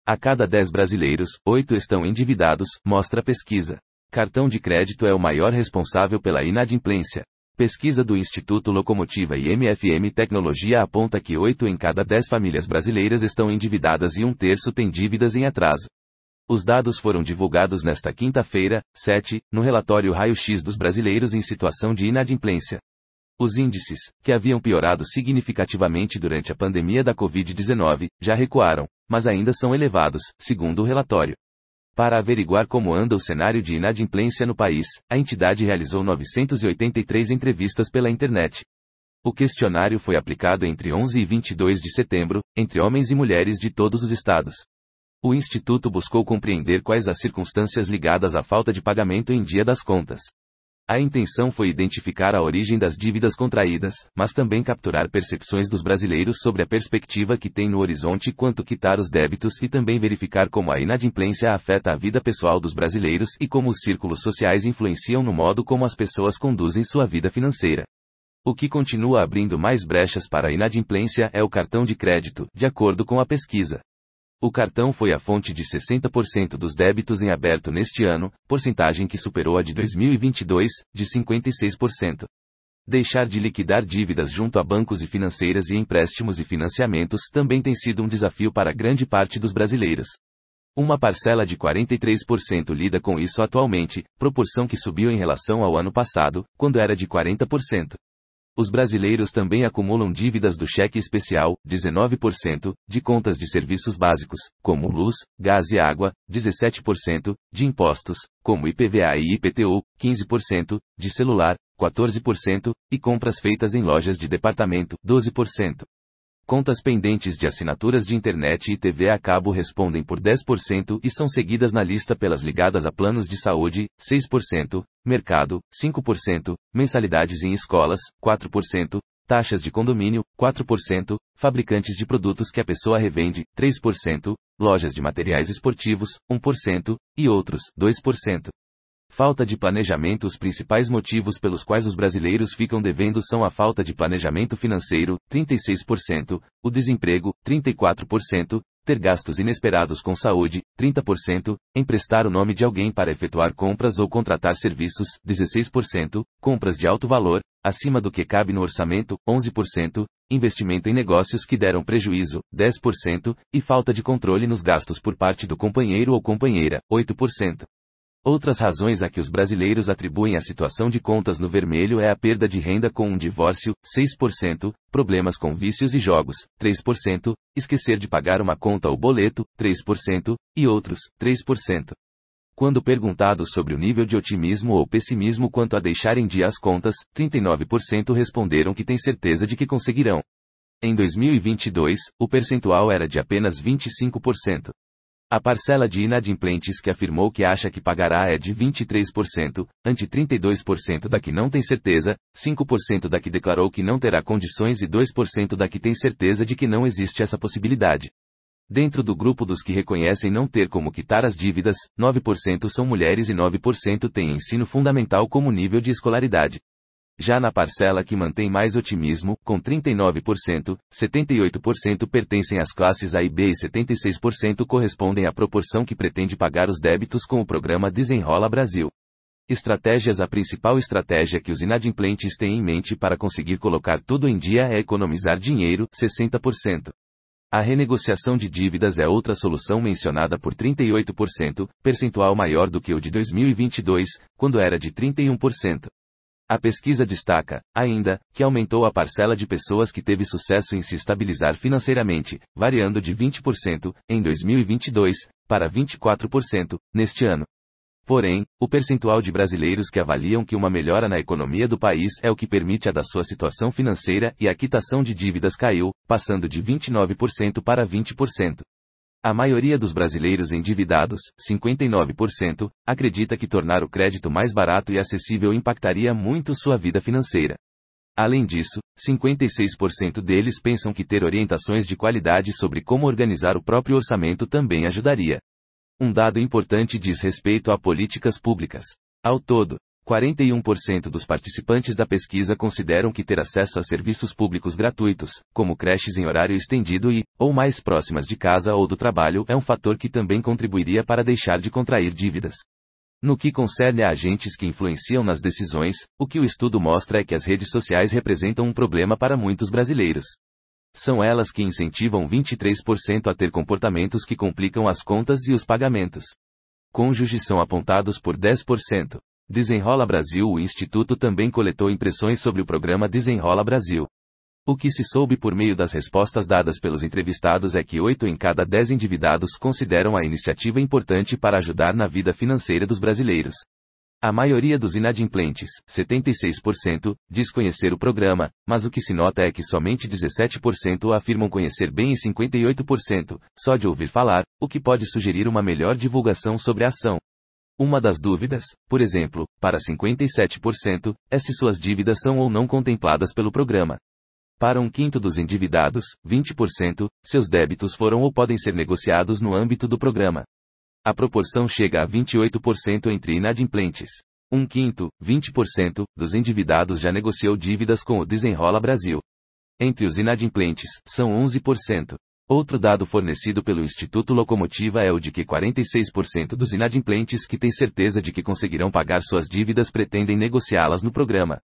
A cada 10 brasileiros, 8 estão endividados, mostra a pesquisa. Cartão de crédito é o maior responsável pela inadimplência. Pesquisa do Instituto Locomotiva e MFM Tecnologia aponta que 8 em cada 10 famílias brasileiras estão endividadas e 1/3 tem dívidas em atraso. Os dados foram divulgados nesta quinta-feira, 7, no relatório Raio-X dos brasileiros em situação de inadimplência. Os índices, que haviam piorado significativamente durante a pandemia da Covid-19, já recuaram, mas ainda são elevados, segundo o relatório. Para averiguar como anda o cenário de inadimplência no país, a entidade realizou 983 entrevistas pela internet. O questionário foi aplicado entre 11 e 22 de setembro, entre homens e mulheres de todos os estados. O Instituto buscou compreender quais as circunstâncias ligadas à falta de pagamento em dia das contas. A intenção foi identificar a origem das dívidas contraídas, mas também capturar percepções dos brasileiros sobre a perspectiva que tem no horizonte quanto quitar os débitos e também verificar como a inadimplência afeta a vida pessoal dos brasileiros e como os círculos sociais influenciam no modo como as pessoas conduzem sua vida financeira. O que continua abrindo mais brechas para a inadimplência é o cartão de crédito, de acordo com a pesquisa. O cartão foi a fonte de 60% dos débitos em aberto neste ano, porcentagem que superou a de 2022, de 56%. Deixar de liquidar dívidas junto a bancos e financeiras e empréstimos e financiamentos também tem sido um desafio para grande parte dos brasileiros. Uma parcela de 43% lida com isso atualmente, proporção que subiu em relação ao ano passado, quando era de 40%. Os brasileiros também acumulam dívidas do cheque especial, 19%, de contas de serviços básicos, como luz, gás e água, 17%, de impostos, como IPVA e IPTU, 15%, de celular, 14%, e compras feitas em lojas de departamento, 12%. Contas pendentes de assinaturas de internet e TV a cabo respondem por 10% e são seguidas na lista pelas ligadas a planos de saúde, 6%, mercado, 5%, mensalidades em escolas, 4%, taxas de condomínio, 4%, fabricantes de produtos que a pessoa revende, 3%, lojas de materiais esportivos, 1%, e outros, 2%. Falta de planejamento. Os principais motivos pelos quais os brasileiros ficam devendo são a falta de planejamento financeiro, 36%, o desemprego, 34%, ter gastos inesperados com saúde, 30%, emprestar o nome de alguém para efetuar compras ou contratar serviços, 16%, compras de alto valor, acima do que cabe no orçamento, 11%, investimento em negócios que deram prejuízo, 10%, e falta de controle nos gastos por parte do companheiro ou companheira, 8%. Outras razões a que os brasileiros atribuem a situação de contas no vermelho é a perda de renda com um divórcio, 6%, problemas com vícios e jogos, 3%, esquecer de pagar uma conta ou boleto, 3%, e outros, 3%. Quando perguntados sobre o nível de otimismo ou pessimismo quanto a deixar em dia as contas, 39% responderam que têm certeza de que conseguirão. Em 2022, o percentual era de apenas 25%. A parcela de inadimplentes que afirmou que acha que pagará é de 23%, ante 32% da que não tem certeza, 5% da que declarou que não terá condições e 2% da que tem certeza de que não existe essa possibilidade. Dentro do grupo dos que reconhecem não ter como quitar as dívidas, 9% são mulheres e 9% têm ensino fundamental como nível de escolaridade. Já na parcela que mantém mais otimismo, com 39%, 78% pertencem às classes A e B e 76% correspondem à proporção que pretende pagar os débitos com o programa Desenrola Brasil. Estratégias. A principal estratégia que os inadimplentes têm em mente para conseguir colocar tudo em dia é economizar dinheiro, 60%. A renegociação de dívidas é outra solução mencionada por 38%, percentual maior do que o de 2022, quando era de 31%. A pesquisa destaca, ainda, que aumentou a parcela de pessoas que teve sucesso em se estabilizar financeiramente, variando de 20%, em 2022, para 24%, neste ano. Porém, o percentual de brasileiros que avaliam que uma melhora na economia do país é o que permite a da sua situação financeira e a quitação de dívidas caiu, passando de 29% para 20%. A maioria dos brasileiros endividados, 59%, acredita que tornar o crédito mais barato e acessível impactaria muito sua vida financeira. Além disso, 56% deles pensam que ter orientações de qualidade sobre como organizar o próprio orçamento também ajudaria. Um dado importante diz respeito a políticas públicas. Ao todo, 41% dos participantes da pesquisa consideram que ter acesso a serviços públicos gratuitos, como creches em horário estendido e, ou mais próximas de casa ou do trabalho, é um fator que também contribuiria para deixar de contrair dívidas. No que concerne a agentes que influenciam nas decisões, o que o estudo mostra é que as redes sociais representam um problema para muitos brasileiros. São elas que incentivam 23% a ter comportamentos que complicam as contas e os pagamentos. Cônjuges são apontados por 10%. Desenrola Brasil. O Instituto também coletou impressões sobre o programa Desenrola Brasil. O que se soube por meio das respostas dadas pelos entrevistados é que 8 em cada 10 endividados consideram a iniciativa importante para ajudar na vida financeira dos brasileiros. A maioria dos inadimplentes, 76%, diz conhecer o programa, mas o que se nota é que somente 17% afirmam conhecer bem e 58%, só de ouvir falar, o que pode sugerir uma melhor divulgação sobre a ação. Uma das dúvidas, por exemplo, para 57%, é se suas dívidas são ou não contempladas pelo programa. Para um quinto dos endividados, 20%, seus débitos foram ou podem ser negociados no âmbito do programa. A proporção chega a 28% entre inadimplentes. Um quinto, 20%, dos endividados já negociou dívidas com o Desenrola Brasil. Entre os inadimplentes, são 11%. Outro dado fornecido pelo Instituto Locomotiva é o de que 46% dos inadimplentes que têm certeza de que conseguirão pagar suas dívidas pretendem negociá-las no programa.